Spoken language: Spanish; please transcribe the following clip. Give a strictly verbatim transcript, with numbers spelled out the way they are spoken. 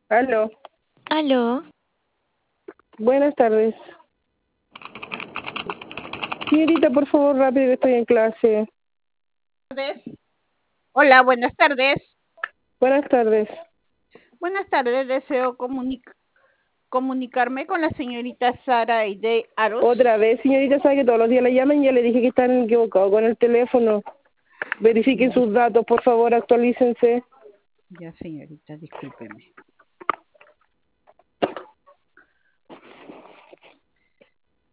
Aló, Aló, buenas tardes. Señorita, por favor, rápido, que estoy en clase. Tardes. Hola, buenas tardes. Buenas tardes. Buenas tardes, deseo comunic- comunicarme con la señorita Sara Aide Aros. Otra vez, señorita, sabe que todos los días le llaman y ya le dije que están equivocados con el teléfono. Verifiquen Ya, sus datos, por favor, actualícense. ya, señorita, discúlpeme.